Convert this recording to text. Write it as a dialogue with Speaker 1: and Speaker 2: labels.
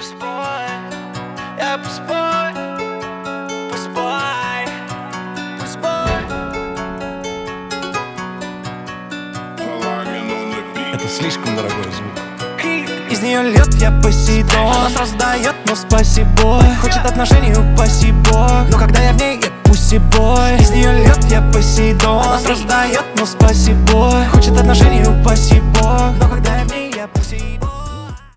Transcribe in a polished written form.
Speaker 1: пусть-бой, я пусть-бой, пусть-бой, пусть-бой.
Speaker 2: Это слишком дорогой звук.
Speaker 1: Из нее льет я Посейдон. Она сразу дает, но спасибо. Хочет отношений, упаси бог. Но когда я в ней, я пусси-бой. Из нее льет я Посейдон. Она сразу дает, но спасибо. Хочет отношений, упаси бог. Но когда я в ней, я пусси-бой.